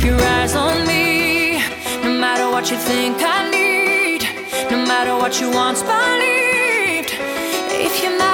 your eyes on me. No matter what you think I need, no matter what you once believed. If you're